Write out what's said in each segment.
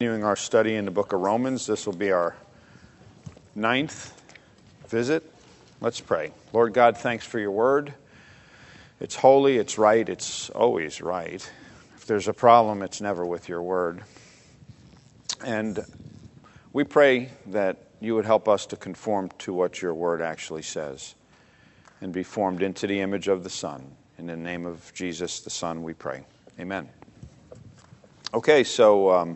continuing our study in the book of Romans. This will be our 9th visit. Let's pray. Lord God, thanks for your word. It's holy, it's right, it's always right. If there's a problem, it's never with your word. And we pray that you would help us to conform to what your word actually says and be formed into the image of the Son. In the name of Jesus, the Son, we pray. Amen. Okay, so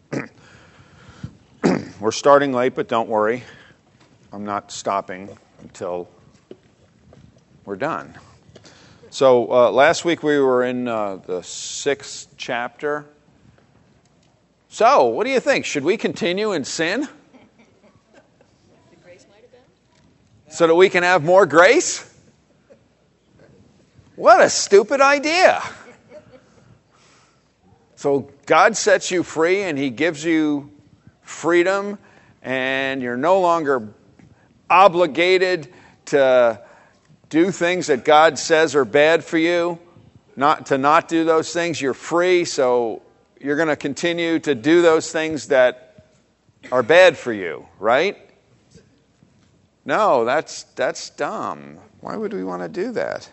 we're starting late, but don't worry. I'm not stopping until we're done. So last week we were in the 6th chapter. So, what do you think? Should we continue in sin? So that we can have more grace? What a stupid idea. So God sets you free and He gives you freedom, and you're no longer obligated to do things that God says are bad for you, not do those things. You're free, so you're going to continue to do those things that are bad for you, right? No, that's dumb. Why would we want to do that?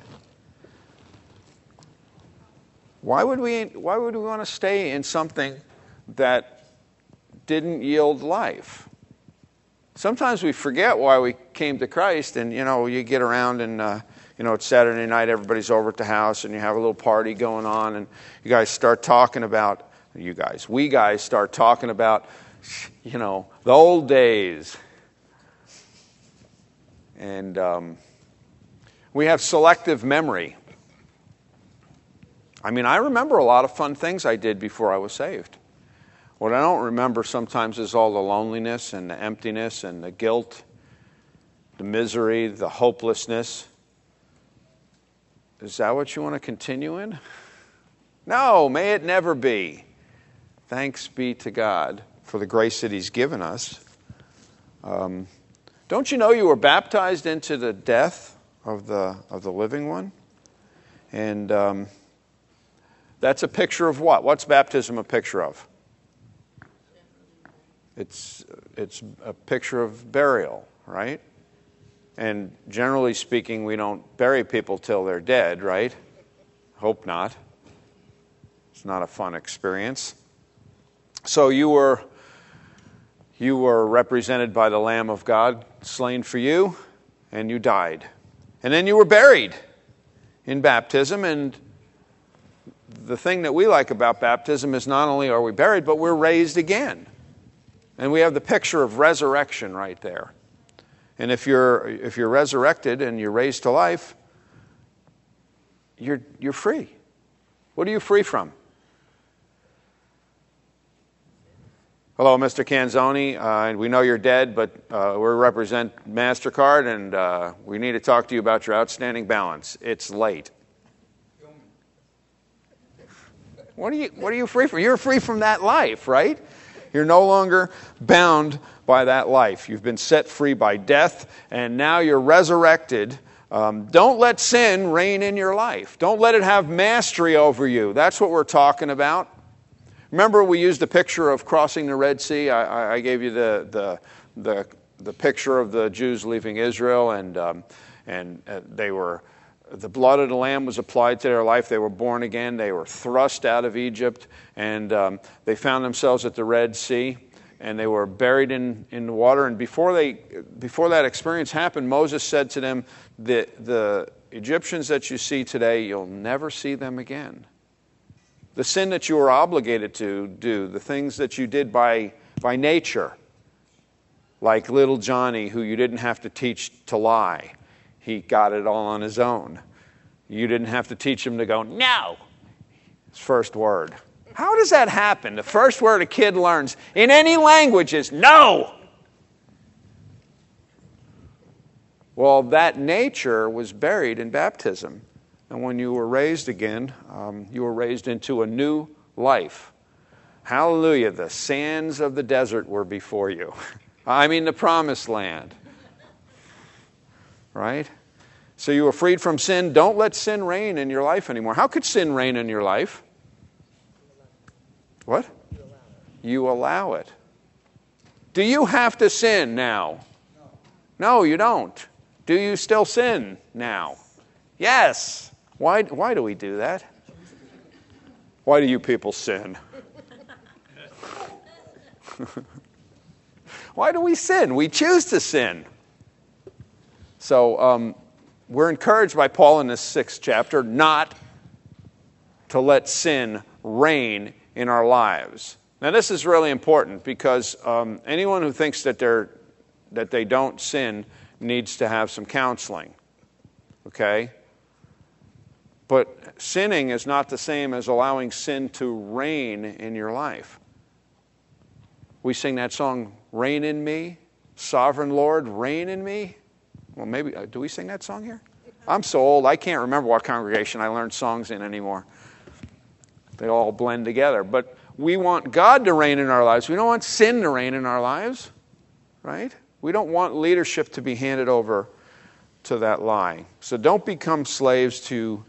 Why would we want to stay in something that didn't yield life? Sometimes we forget why we came to Christ, and you get around and it's Saturday night, everybody's over at the house, and you have a little party going on, and we guys start talking about the old days. And we have selective memory. I mean, I remember a lot of fun things I did before I was saved. What I don't remember sometimes is all the loneliness and the emptiness and the guilt, the misery, the hopelessness. Is that what you want to continue in? No, may it never be. Thanks be to God for the grace that He's given us. Don't you know you were baptized into the death of the living one? And that's a picture of what? What's baptism a picture of? It's a picture of burial, right? And generally speaking, we don't bury people till they're dead, right? Hope not. It's not a fun experience. So you were represented by the Lamb of God, slain for you, and you died. And then you were buried in baptism, and the thing that we like about baptism is not only are we buried, but we're raised again. And we have the picture of resurrection right there. And if you're resurrected and you're raised to life, you're free. What are you free from? Hello, Mr. Canzoni. We know you're dead, but we represent MasterCard, and we need to talk to you about your outstanding balance. It's late. What are you free from? You're free from that life, right? You're no longer bound by that life. You've been set free by death, and now you're resurrected. Don't let sin reign in your life. Don't let it have mastery over you. That's what we're talking about. Remember, we used the picture of crossing the Red Sea. I gave you the picture of the Jews leaving Israel, and they were. The blood of the Lamb was applied to their life. They were born again. They were thrust out of Egypt, and they found themselves at the Red Sea, and they were buried in the water. And before that experience happened, Moses said to them, the Egyptians that you see today, you'll never see them again. The sin that you were obligated to do, the things that you did by nature, like little Johnny, who you didn't have to teach to lie. He got it all on his own. You didn't have to teach him to go, no. His first word. How does that happen? The first word a kid learns in any language is no. Well, that nature was buried in baptism. And when you were raised again, you were raised into a new life. Hallelujah. The sands of the desert were before you. I mean the promised land. Right? So you were freed from sin. Don't let sin reign in your life anymore. How could sin reign in your life? What? you allow it. Do you have to sin now? No, you don't. Do you still sin now? Yes. Why do we do that? Why do you people sin? Why do we sin? We choose to sin. So we're encouraged by Paul in this 6th chapter not to let sin reign in our lives. Now this is really important because anyone who thinks that they don't sin needs to have some counseling. Okay? But sinning is not the same as allowing sin to reign in your life. We sing that song, "Reign in Me, Sovereign Lord, reign in me." Well, maybe, do we sing that song here? I'm so old, I can't remember what congregation I learned songs in anymore. They all blend together. But we want God to reign in our lives. We don't want sin to reign in our lives, right? We don't want leadership to be handed over to that lie. So don't become slaves to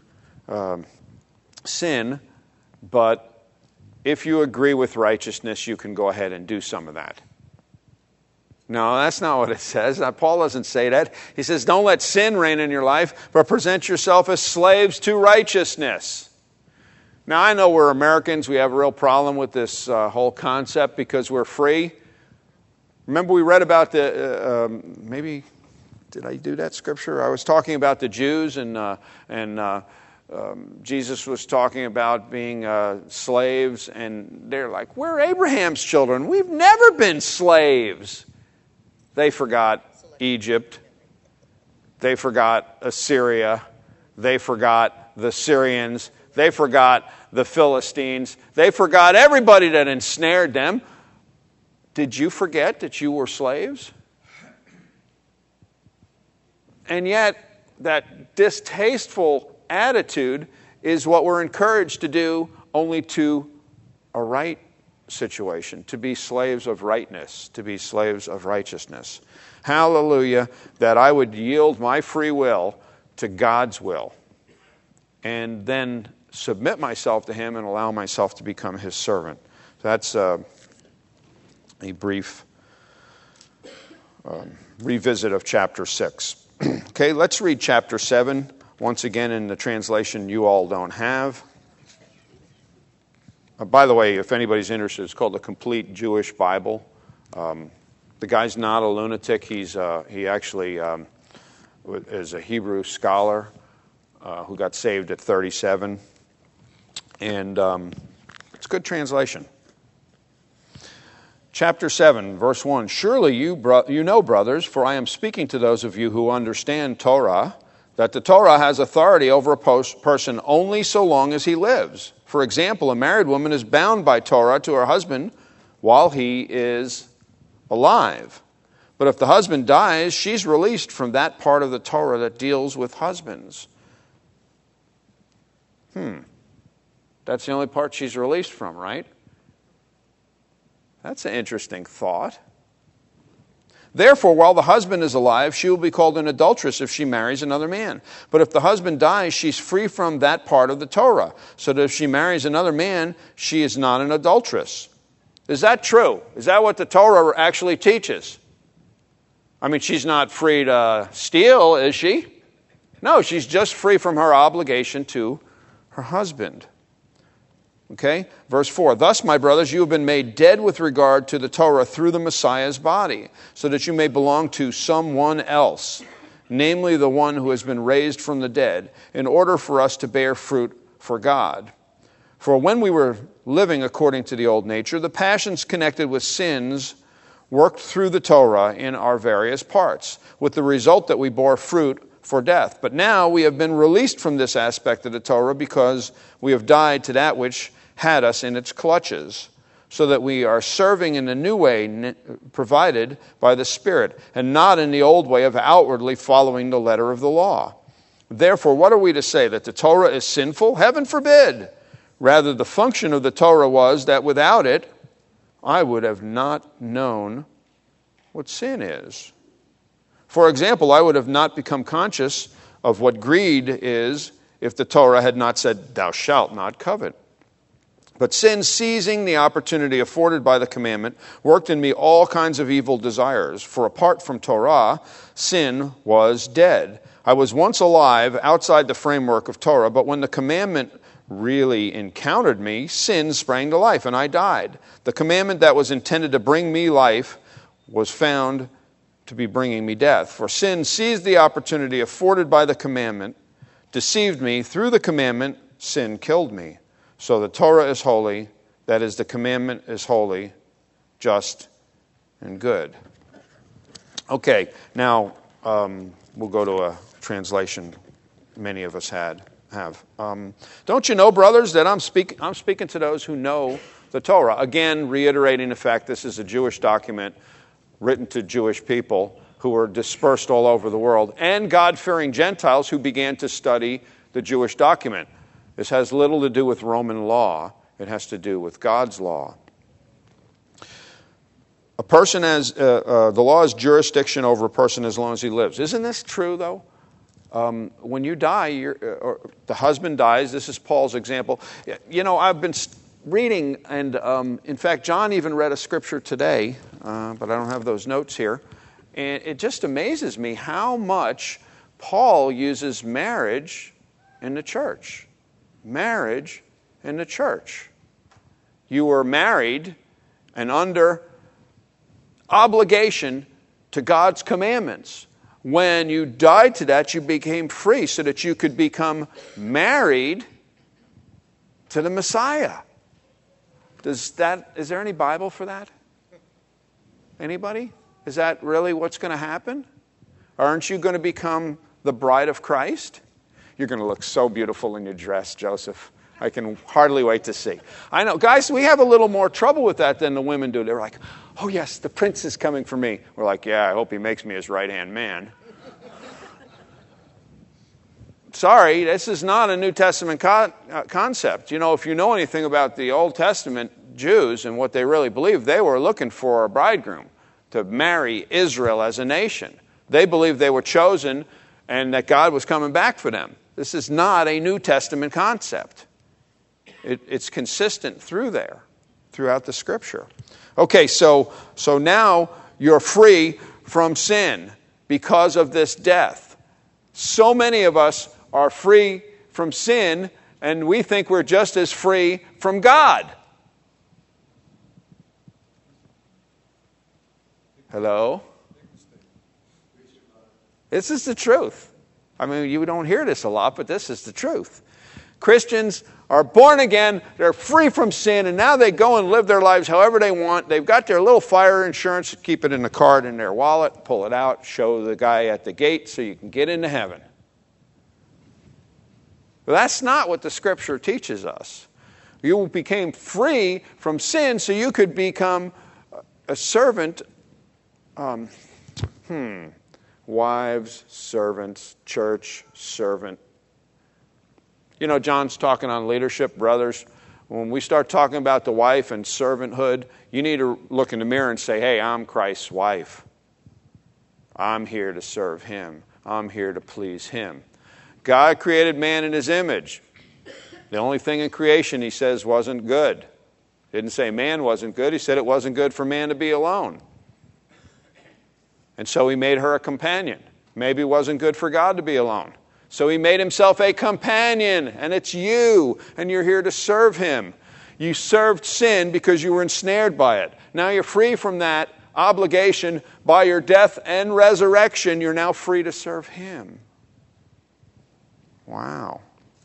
sin, but if you agree with righteousness, you can go ahead and do some of that. No, that's not what it says. Paul doesn't say that. He says, don't let sin reign in your life, but present yourself as slaves to righteousness. Now, I know we're Americans. We have a real problem with this whole concept because we're free. Remember we read about maybe, did I do that scripture? I was talking about the Jews and Jesus was talking about being slaves, and they're like, we're Abraham's children. We've never been slaves. They forgot Egypt. They forgot Assyria. They forgot the Syrians. They forgot the Philistines. They forgot everybody that ensnared them. Did you forget that you were slaves? And yet, that distasteful attitude is what we're encouraged to do only to a right situation, to be slaves of rightness, to be slaves of righteousness. Hallelujah, that I would yield my free will to God's will and then submit myself to Him and allow myself to become His servant. That's a brief revisit of chapter 6. Okay, let's read chapter 7, once again in the translation you all don't have. By the way, if anybody's interested, it's called the Complete Jewish Bible. The guy's not a lunatic. He actually is a Hebrew scholar who got saved at 37. And it's a good translation. Chapter 7, verse 1. Surely you know, brothers, for I am speaking to those of you who understand Torah, that the Torah has authority over a person only so long as he lives. For example, a married woman is bound by Torah to her husband while he is alive. But if the husband dies, she's released from that part of the Torah that deals with husbands. That's the only part she's released from, right? That's an interesting thought. Therefore, while the husband is alive, she will be called an adulteress if she marries another man. But if the husband dies, she's free from that part of the Torah, so that if she marries another man, she is not an adulteress. Is that true? Is that what the Torah actually teaches? I mean, she's not free to steal, is she? No, she's just free from her obligation to her husband. Okay, verse 4, thus, my brothers, you have been made dead with regard to the Torah through the Messiah's body, so that you may belong to someone else, namely the one who has been raised from the dead, in order for us to bear fruit for God. For when we were living according to the old nature, the passions connected with sins worked through the Torah in our various parts, with the result that we bore fruit for death. But now we have been released from this aspect of the Torah because we have died to that which had us in its clutches, so that we are serving in a new way provided by the Spirit, and not in the old way of outwardly following the letter of the law. Therefore, what are we to say? That the Torah is sinful? Heaven forbid! Rather, the function of the Torah was that without it, I would have not known what sin is. For example, I would have not become conscious of what greed is if the Torah had not said, thou shalt not covet. But sin, seizing the opportunity afforded by the commandment, worked in me all kinds of evil desires. For apart from Torah, sin was dead. I was once alive outside the framework of Torah, but when the commandment really encountered me, sin sprang to life, and I died. The commandment that was intended to bring me life was found to be bringing me death. For sin seized the opportunity afforded by the commandment, deceived me. Through the commandment, sin killed me. So the Torah is holy, that is, the commandment is holy, just, and good. Okay, now we'll go to a translation many of us have. Don't you know, brothers, that I'm speaking to those who know the Torah. Again, reiterating the fact this is a Jewish document written to Jewish people who were dispersed all over the world, and God-fearing Gentiles who began to study the Jewish document. This has little to do with Roman law. It has to do with God's law. A person has, the law has jurisdiction over a person as long as he lives. Isn't this true, though? When you die, or the husband dies. This is Paul's example. You know, I've been reading, and in fact, John even read a scripture today, but I don't have those notes here. And it just amazes me how much Paul uses marriage in the church. Marriage in the church. You were married and under obligation to God's commandments. When you died to that, you became free so that you could become married to the Messiah. Is there any Bible for that? Anybody? Is that really what's going to happen? Aren't you going to become the bride of Christ? You're going to look so beautiful in your dress, Joseph. I can hardly wait to see. I know, guys, we have a little more trouble with that than the women do. They're like, oh yes, the prince is coming for me. We're like, yeah, I hope he makes me his right-hand man. Sorry, this is not a New Testament concept. You know, if you know anything about the Old Testament Jews and what they really believed, they were looking for a bridegroom to marry Israel as a nation. They believed they were chosen and that God was coming back for them. This is not a New Testament concept. It's consistent throughout the Scripture. Okay, so now you're free from sin because of this death. So many of us are free from sin, and we think we're just as free from God. Hello? This is the truth. I mean, you don't hear this a lot, but this is the truth. Christians are born again, they're free from sin, and now they go and live their lives however they want. They've got their little fire insurance, keep it in the card in their wallet, pull it out, show the guy at the gate so you can get into heaven. But that's not what the Scripture teaches us. You became free from sin so you could become a servant. Wives, servants, church, servant. You know, John's talking on leadership, brothers. When we start talking about the wife and servanthood, you need to look in the mirror and say, hey, I'm Christ's wife. I'm here to serve Him. I'm here to please Him. God created man in His image. The only thing in creation, He says, wasn't good. He didn't say man wasn't good. He said it wasn't good for man to be alone. And so He made her a companion. Maybe it wasn't good for God to be alone. So He made Himself a companion, and it's you, and you're here to serve Him. You served sin because you were ensnared by it. Now you're free from that obligation. By your death and resurrection, you're now free to serve Him. Wow.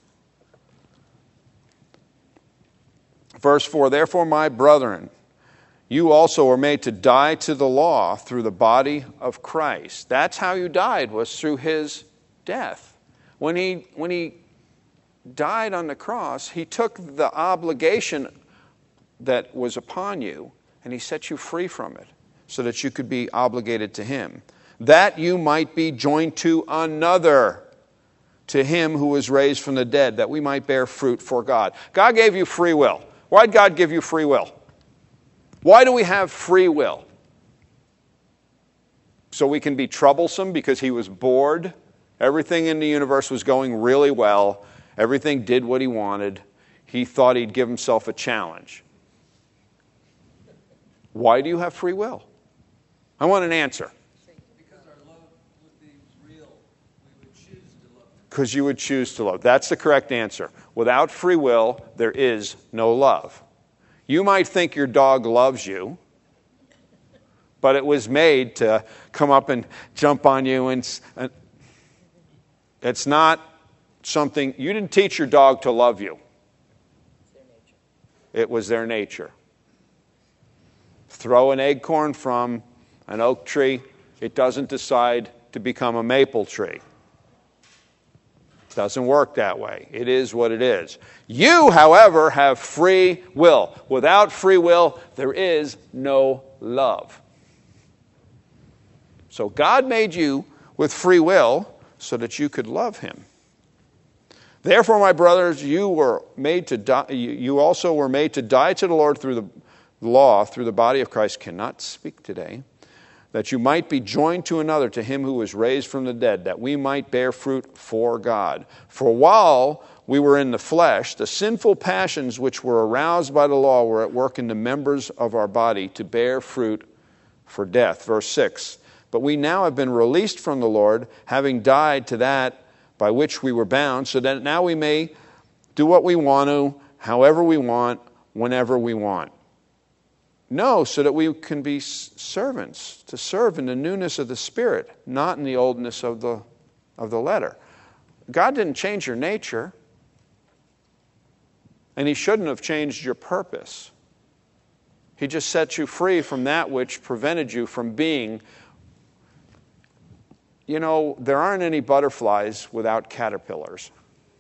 Verse 4, therefore, my brethren, you also were made to die to the law through the body of Christ. That's how you died, was through His death. When he died on the cross, He took the obligation that was upon you and He set you free from it so that you could be obligated to Him. That you might be joined to another, to Him who was raised from the dead, that we might bear fruit for God. God gave you free will. Why did God give you free will? Why do we have free will? So we can be troublesome because He was bored. Everything in the universe was going really well. Everything did what He wanted. he thought he'd give himself a challenge. Why do you have free will? I want an answer. Because our love would be real. We would choose to love. Because you would choose to love. That's the correct answer. Without free will, there is no love. You might think your dog loves you, but it was made to come up and jump on you. And it's not something, you didn't teach your dog to love you. It's their nature. It was their nature. Throw an acorn from an oak tree, it doesn't decide to become a maple tree. It doesn't work that way. It is what it is. You, however, have free will. Without free will, there is no love. So God made you with free will so that you could love him. Therefore, my brothers, you were made to die. You also were made to die to the Lord through the law, through the body of Christ. Cannot speak today. That you might be joined to another, to him who was raised from the dead, that we might bear fruit for God. For while we were in the flesh, the sinful passions which were aroused by the law were at work in the members of our body to bear fruit for death. Verse 6. But we now have been released from the Lord, having died to that by which we were bound, so that now we may do what we want to, however we want, whenever we want. No, so that we can be servants, to serve in the newness of the Spirit, not in the oldness of the letter. God didn't change your nature, and he shouldn't have changed your purpose. He just set you free from that which prevented you from being. You know, there aren't any butterflies without caterpillars.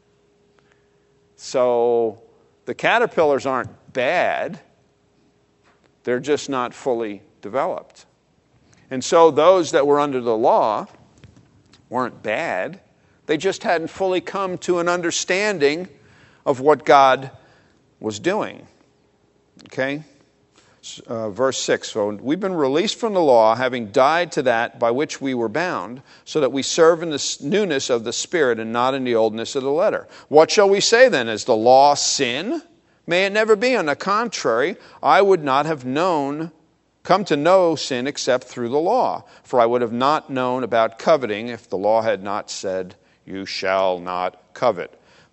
So the caterpillars aren't bad. They're just not fully developed. And so those that were under the law weren't bad. They just hadn't fully come to an understanding of what God was doing. Okay? Verse 6. So we've been released from the law, having died to that by which we were bound, so that we serve in the newness of the Spirit and not in the oldness of the letter. What shall we say then? Is the law sin? May it never be. On the contrary, I would not have come to know sin except through the law. For I would have not known about coveting if the law had not said, you shall not covet.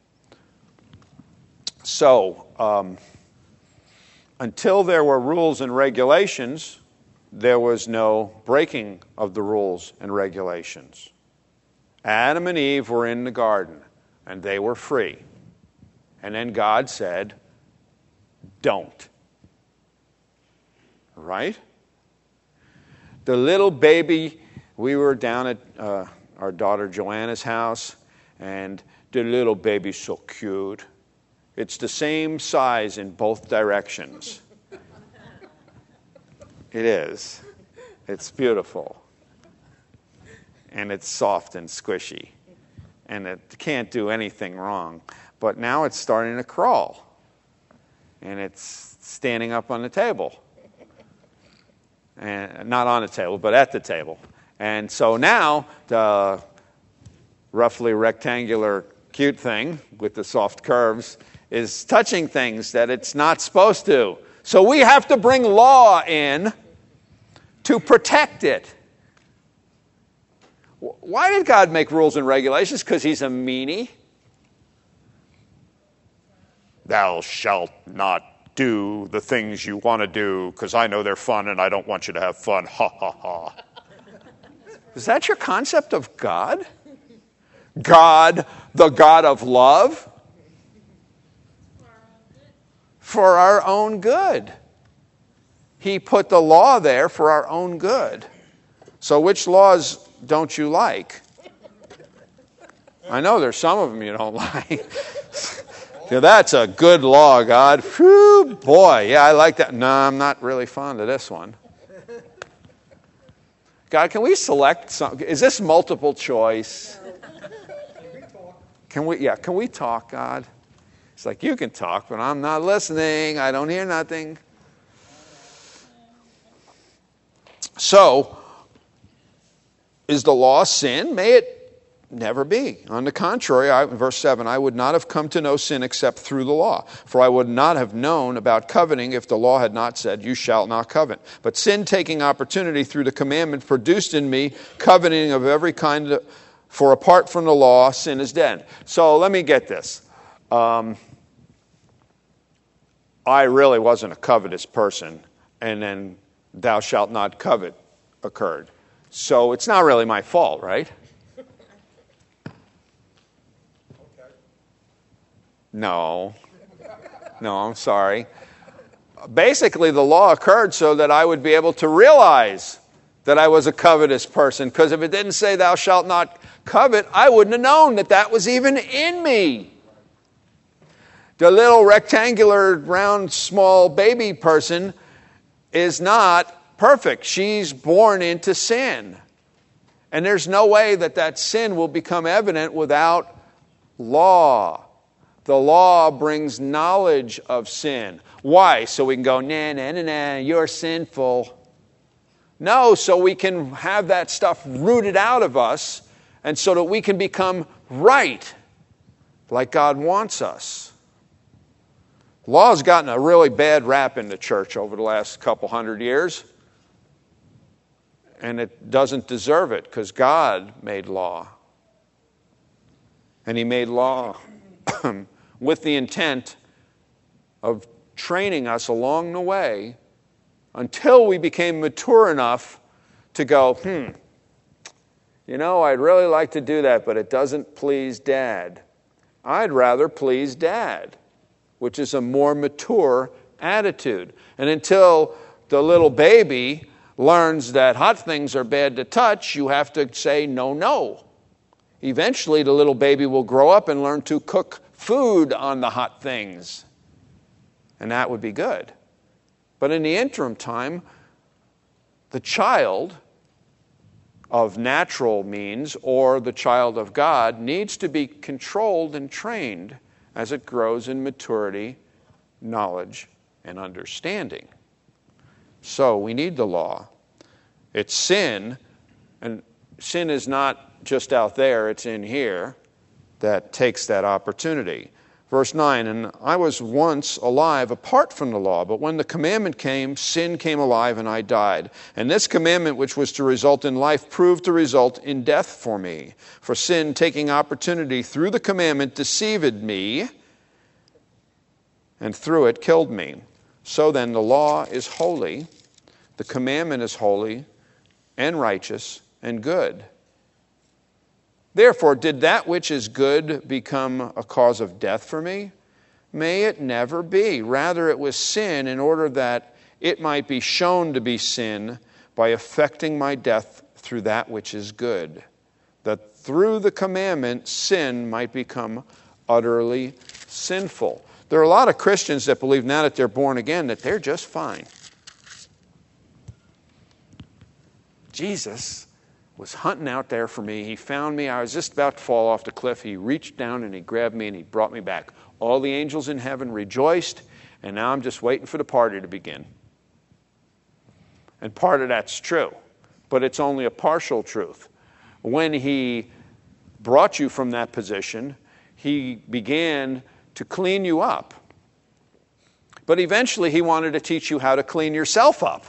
So, until there were rules and regulations, there was no breaking of the rules and regulations. Adam and Eve were in the garden, and they were free. And then God said, don't. Right? The little baby, we were down at our daughter Joanna's house, and the little baby's so cute. It's the same size in both directions. It is. It's beautiful. And it's soft and squishy. And it can't do anything wrong. But now it's starting to crawl. And it's standing up on the table. And not on the table, but at the table. And so now the roughly rectangular cute thing with the soft curves is touching things that it's not supposed to. So we have to bring law in to protect it. Why did God make rules and regulations? Because he's a meanie. Thou shalt not do the things you want to do because I know they're fun and I don't want you to have fun. Ha, ha, ha. Is that your concept of God? God, the God of love? For our own good. He put the law there for our own good. So which laws don't you like? I know there's some of them you don't like. Yeah, that's a good law, God. Whew, boy, yeah, I like that. No, I'm not really fond of this one. God, can we select some? Is this multiple choice? Can we talk, God? It's like, you can talk, but I'm not listening. I don't hear nothing. So, is the law sin? May it Never be. On the contrary, verse 7, I would not have come to know sin except through the law. For I would not have known about coveting if the law had not said, you shall not covet. But sin, taking opportunity through the commandment, produced in me coveting of every kind. For apart from the law, sin is dead. So let me get this. I really wasn't a covetous person, and then thou shalt not covet occurred. So it's not really my fault, right? No, I'm sorry. Basically, the law occurred so that I would be able to realize that I was a covetous person. Because if it didn't say thou shalt not covet, I wouldn't have known that that was even in me. The little rectangular, round, small baby person is not perfect. She's born into sin. And there's no way that that sin will become evident without law. The law brings knowledge of sin. Why? So we can go, nah, you're sinful. No, so we can have that stuff rooted out of us and so that we can become right like God wants us. Law has gotten a really bad rap in the church over the last couple hundred years. And it doesn't deserve it because God made law. And He made law with the intent of training us along the way until we became mature enough to go, I'd really like to do that, but it doesn't please Dad. I'd rather please Dad, which is a more mature attitude. And until the little baby learns that hot things are bad to touch, you have to say no. Eventually, the little baby will grow up and learn to cook food on the hot things. And that would be good. But in the interim time, the child of natural means or the child of God needs to be controlled and trained as it grows in maturity, knowledge, and understanding. So we need the law. It's sin, and sin is not just out there, it's in here, that takes that opportunity. Verse 9, and I was once alive apart from the law, but when the commandment came, sin came alive and I died. And this commandment, which was to result in life, proved to result in death for me. For sin, taking opportunity through the commandment, deceived me, and through it killed me. So then the law is holy, the commandment is holy and righteous and good. Therefore, did that which is good become a cause of death for me? May it never be. Rather, it was sin in order that it might be shown to be sin by effecting my death through that which is good. That through the commandment, sin might become utterly sinful. There are a lot of Christians that believe now that they're born again that they're just fine. Jesus was hunting out there for me. He found me. I was just about to fall off the cliff. He reached down and He grabbed me and He brought me back. All the angels in heaven rejoiced, and now I'm just waiting for the party to begin. And part of that's true, but it's only a partial truth. When He brought you from that position, He began to clean you up. But eventually He wanted to teach you how to clean yourself up.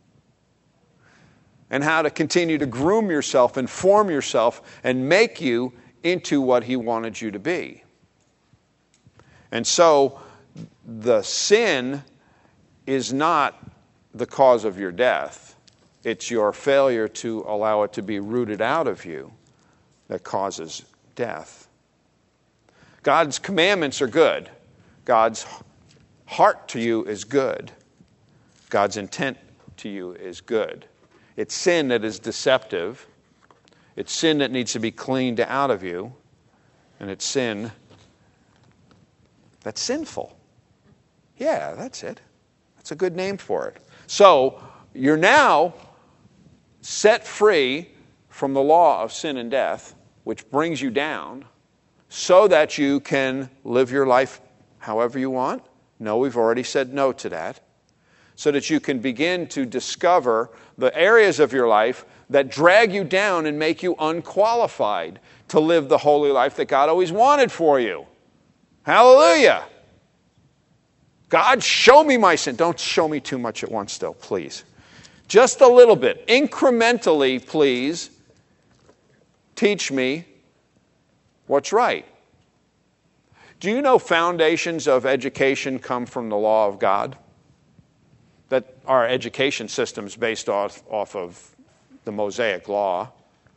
And how to continue to groom yourself and form yourself and make you into what He wanted you to be. And so the sin is not the cause of your death. It's your failure to allow it to be rooted out of you that causes death. God's commandments are good. God's heart to you is good. God's intent to you is good. It's sin that is deceptive. It's sin that needs to be cleaned out of you. And it's sin that's sinful. Yeah, that's it. That's a good name for it. So, you're now set free from the law of sin and death, which brings you down, so that you can live your life however you want. No, we've already said no to that. so that you can begin to discover the areas of your life that drag you down and make you unqualified to live the holy life that God always wanted for you. Hallelujah. God, show me my sin. Don't show me too much at once, though, please. Just a little bit. Incrementally, please, teach me what's right. Do you know foundations of education come from the law of God? That our education system's based off of the Mosaic law.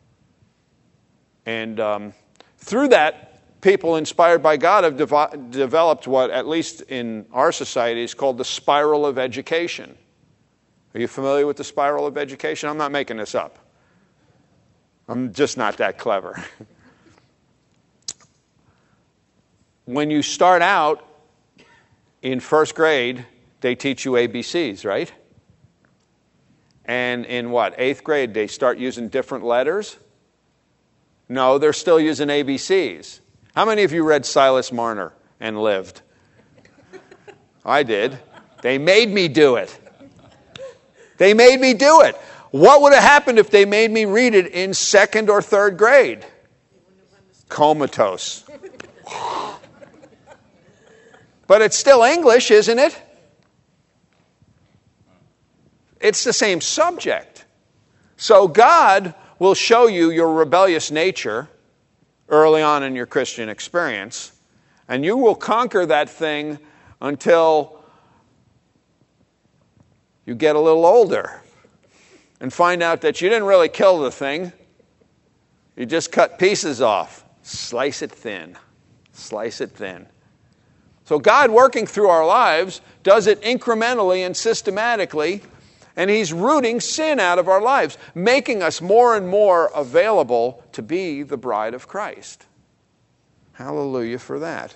And through that, people inspired by God have developed what, at least in our society, is called the spiral of education. Are you familiar with the spiral of education? I'm not making this up. I'm just not that clever. When you start out in first grade, they teach you ABCs, right? And in what, 8th grade, they start using different letters? No, they're still using ABCs. How many of you read Silas Marner and lived? I did. They made me do it. They made me do it. What would have happened if they made me read it in 2nd or 3rd grade? Comatose. But it's still English, isn't it? It's the same subject. So God will show you your rebellious nature early on in your Christian experience, and you will conquer that thing until you get a little older and find out that you didn't really kill the thing. You just cut pieces off. Slice it thin. Slice it thin. So God, working through our lives, does it incrementally and systematically, and He's rooting sin out of our lives, making us more and more available to be the bride of Christ. Hallelujah for that.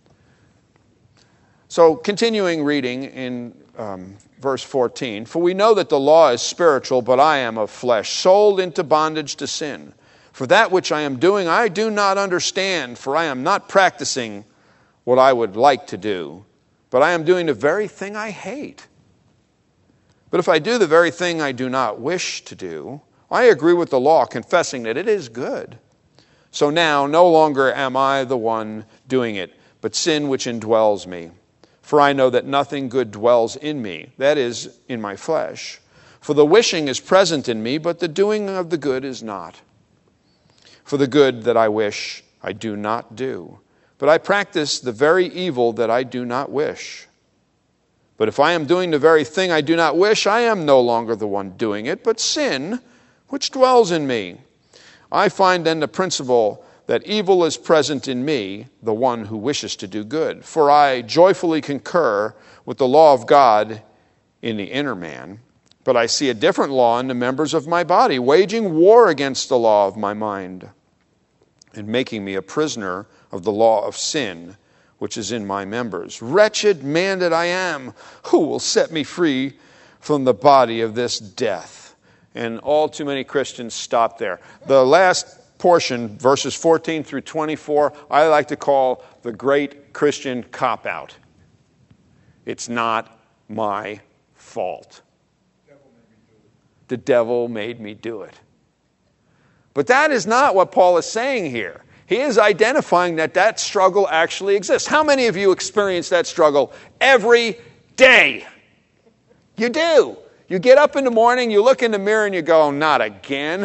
So continuing reading in verse 14, for we know that the law is spiritual, but I am of flesh, sold into bondage to sin. For that which I am doing I do not understand, for I am not practicing what I would like to do, but I am doing the very thing I hate. But if I do the very thing I do not wish to do, I agree with the law, confessing that it is good. So now no longer am I the one doing it, but sin which indwells me. For I know that nothing good dwells in me, that is, in my flesh. For the wishing is present in me, but the doing of the good is not. For the good that I wish, I do not do, but I practice the very evil that I do not wish. But if I am doing the very thing I do not wish, I am no longer the one doing it, but sin, which dwells in me. I find then the principle that evil is present in me, the one who wishes to do good. For I joyfully concur with the law of God in the inner man, but I see a different law in the members of my body, waging war against the law of my mind, and making me a prisoner of the law of sin, which is in my members. Wretched man that I am, who will set me free from the body of this death? And all too many Christians stop there. The last portion, verses 14 through 24, I like to call the great Christian cop-out. It's not my fault. The devil made me do it. But that is not what Paul is saying here. He is identifying that that struggle actually exists. How many of you experience that struggle every day? You do. You get up in the morning, you look in the mirror, and you go, not again.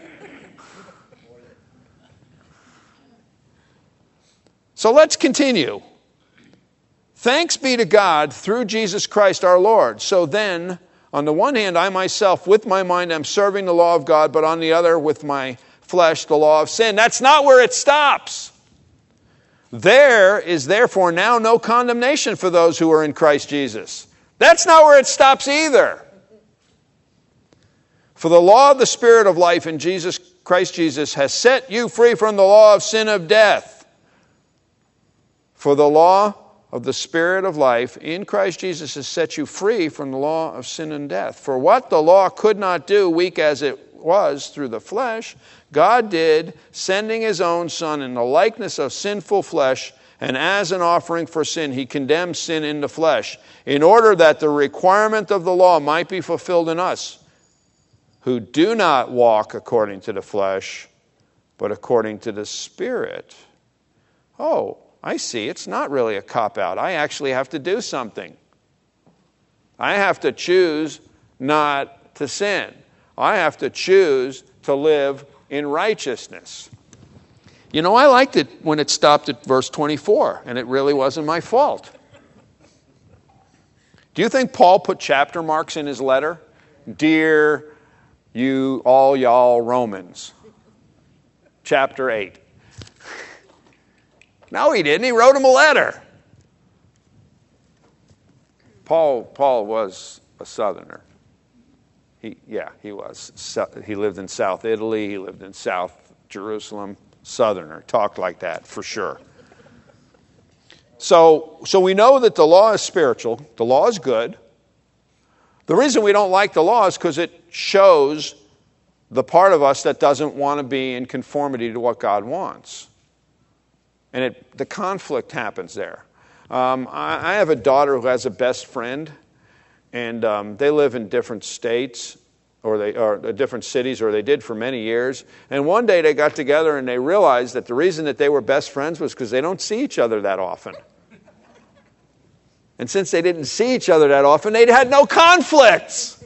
So let's continue. Thanks be to God through Jesus Christ our Lord. So then, on the one hand, I myself, with my mind, am serving the law of God, but on the other, with my flesh, the law of sin. That's not where it stops. There is therefore now no condemnation for those who are in Christ Jesus. That's not where it stops either. For the law of the Spirit of life in Jesus Christ Jesus has set you free from the law of sin of death. For the law of the Spirit of life in Christ Jesus has set you free from the law of sin and death. For what the law could not do, weak as it was through the flesh, God did, sending His own Son in the likeness of sinful flesh, And as an offering for sin, he condemned sin in the flesh, in order that the requirement of the law might be fulfilled in us, who do not walk according to the flesh, but according to the Spirit. Oh, I see. It's not really a cop-out. I actually have to do something. I have to choose not to sin. I have to choose to live in righteousness. You know, I liked it when it stopped at verse 24, and it really wasn't my fault. Do you think Paul put chapter marks in his letter? Dear you, all y'all Romans. Chapter 8. No, he didn't. He wrote them a letter. Paul was a Southerner. He was. He lived in South Italy. He lived in South Jerusalem. Southerner. Talked like that, for sure. So we know that the law is spiritual. The law is good. The reason we don't like the law is because it shows the part of us that doesn't want to be in conformity to what God wants. And the conflict happens there. I have a daughter who has a best friend, and they live in different states, or different cities, or they did for many years. And one day they got together and they realized that the reason that they were best friends was because they don't see each other that often. And since they didn't see each other that often, they had no conflicts.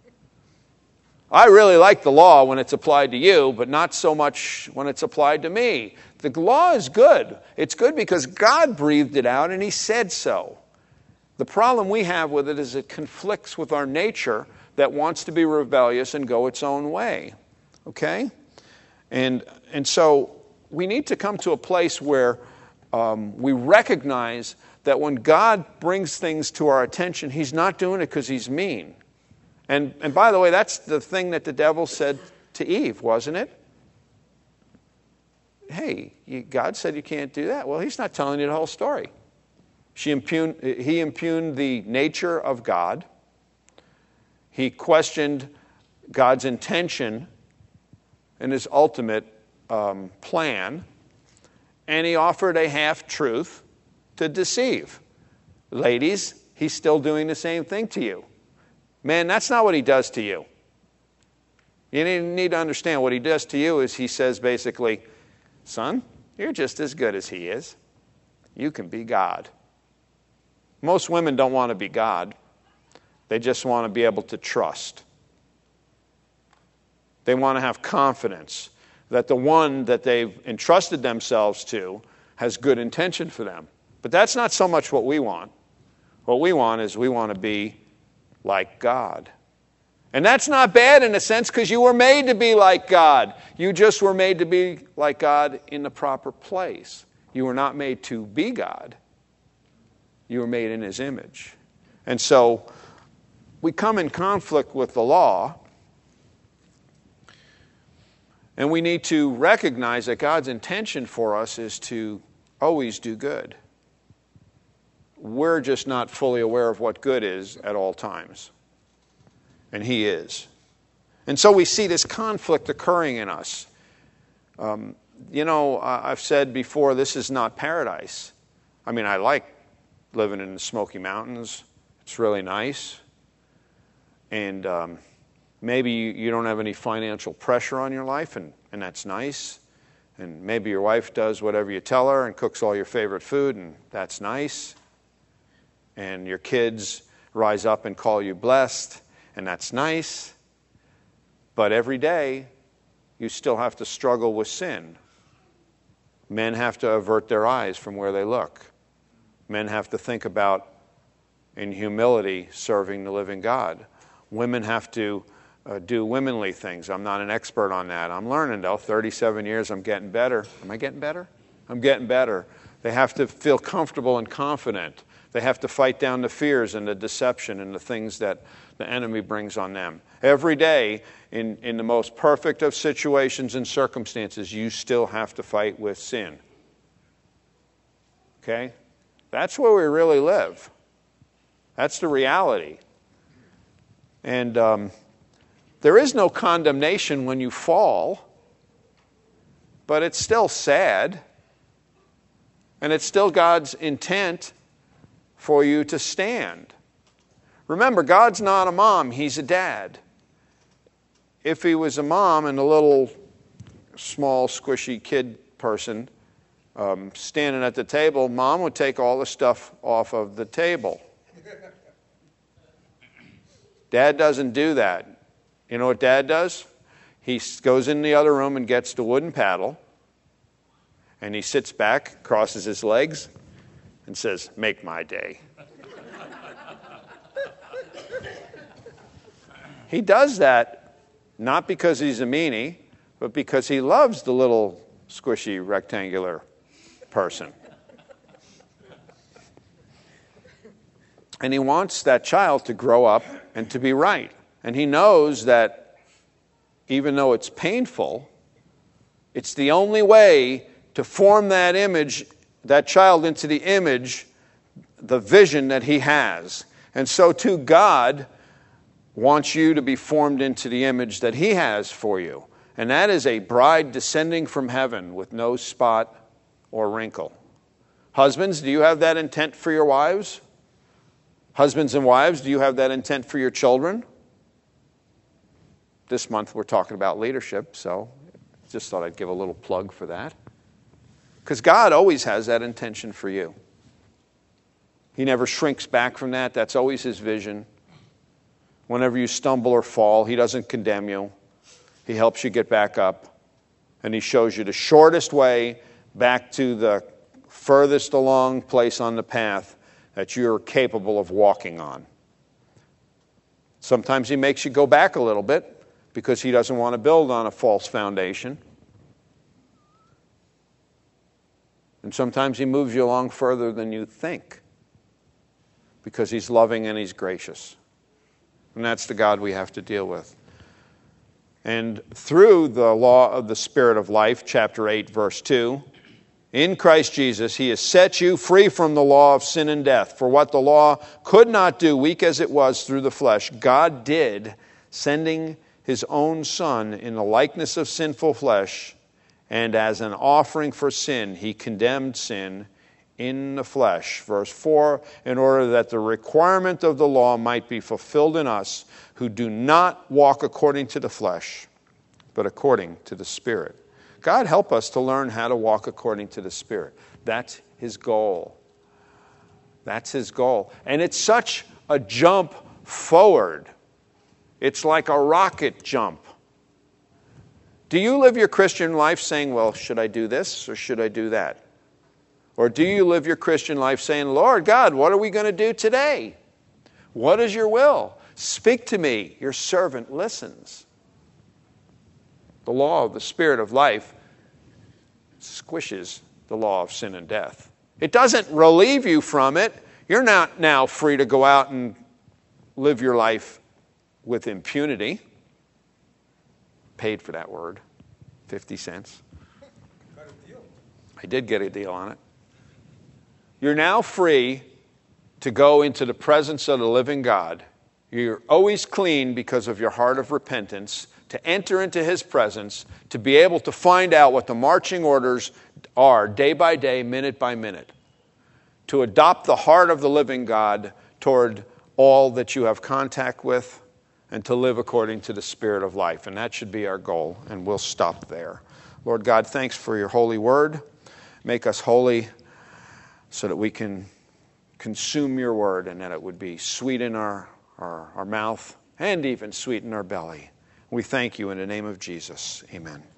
I really like the law when it's applied to you, but not so much when it's applied to me. The law is good. It's good because God breathed it out and he said so. The problem we have with it is it conflicts with our nature that wants to be rebellious and go its own way. Okay? And so we need to come to a place where we recognize that when God brings things to our attention, he's not doing it because he's mean. And by the way, that's the thing that the devil said to Eve, wasn't it? Hey, God said you can't do that. Well, he's not telling you the whole story. He impugned the nature of God. He questioned God's intention and his ultimate plan. And he offered a half-truth to deceive. Ladies, he's still doing the same thing to you. Man, that's not what he does to you. You need to understand what he does to you is he says basically, son, you're just as good as he is. You can be God. Most women don't want to be God. They just want to be able to trust. They want to have confidence that the one that they've entrusted themselves to has good intention for them. But that's not so much what we want. What we want is we want to be like God. And that's not bad in a sense because you were made to be like God. You just were made to be like God in the proper place. You were not made to be God. You were made in his image. And so we come in conflict with the law, and we need to recognize that God's intention for us is to always do good. We're just not fully aware of what good is at all times. And he is. And so we see this conflict occurring in us. I've said before, this is not paradise. I mean, I like living in the Smoky Mountains. It's really nice. And maybe you don't have any financial pressure on your life, and that's nice. And maybe your wife does whatever you tell her and cooks all your favorite food, and that's nice. And your kids rise up and call you blessed, and that's nice. But every day, you still have to struggle with sin. Men have to avert their eyes from where they look. Men have to think about, in humility, serving the living God. Women have to do womanly things. I'm not an expert on that. I'm learning, though. 37 years, I'm getting better. Am I getting better? I'm getting better. They have to feel comfortable and confident. They have to fight down the fears and the deception and the things that the enemy brings on them. Every day, in the most perfect of situations and circumstances, you still have to fight with sin. Okay? That's where we really live. That's the reality. And there is no condemnation when you fall, but it's still sad. And it's still God's intent for you to stand. Remember, God's not a mom, He's a dad. If He was a mom and a little small, squishy kid person standing at the table, Mom would take all the stuff off of the table. Dad doesn't do that. You know what Dad does? He goes in the other room and gets the wooden paddle, and he sits back, crosses his legs, and says, "Make my day." He does that not because he's a meanie, but because he loves the little squishy rectangular person. And he wants that child to grow up and to be right. And he knows that even though it's painful, it's the only way to form that image, that child into the image, the vision that he has. And so too, God wants you to be formed into the image that He has for you. And that is a bride descending from heaven with no spot or wrinkle. Husbands, do you have that intent for your wives? Husbands and wives, do you have that intent for your children? This month we're talking about leadership, so just thought I'd give a little plug for that. Because God always has that intention for you. He never shrinks back from that. That's always His vision. Whenever you stumble or fall, He doesn't condemn you. He helps you get back up. And He shows you the shortest way back to the furthest along place on the path that you're capable of walking on. Sometimes He makes you go back a little bit because He doesn't want to build on a false foundation. And sometimes He moves you along further than you think because He's loving and He's gracious. And that's the God we have to deal with. And through the law of the Spirit of life, chapter 8, verse 2, in Christ Jesus, He has set you free from the law of sin and death. For what the law could not do, weak as it was through the flesh, God did, sending His own Son in the likeness of sinful flesh, and as an offering for sin, He condemned sin in the flesh. Verse 4, in order that the requirement of the law might be fulfilled in us who do not walk according to the flesh, but according to the Spirit. God help us to learn how to walk according to the Spirit. That's His goal. That's His goal. And it's such a jump forward. It's like a rocket jump. Do you live your Christian life saying, well, should I do this or should I do that? Or do you live your Christian life saying, Lord God, what are we going to do today? What is your will? Speak to me. Your servant listens. The law of the Spirit of life squishes the law of sin and death. It doesn't relieve you from it. You're not now free to go out and live your life with impunity. Paid for that word, 50 cents. Got a deal. I did get a deal on it. You're now free to go into the presence of the living God. You're always clean because of your heart of repentance, to enter into His presence, to be able to find out what the marching orders are day by day, minute by minute, to adopt the heart of the living God toward all that you have contact with, and to live according to the Spirit of life. And that should be our goal, and we'll stop there. Lord God, thanks for your holy word. Make us holy so that we can consume your word and that it would be sweet in our mouth and even sweet in our belly. We thank you in the name of Jesus. Amen.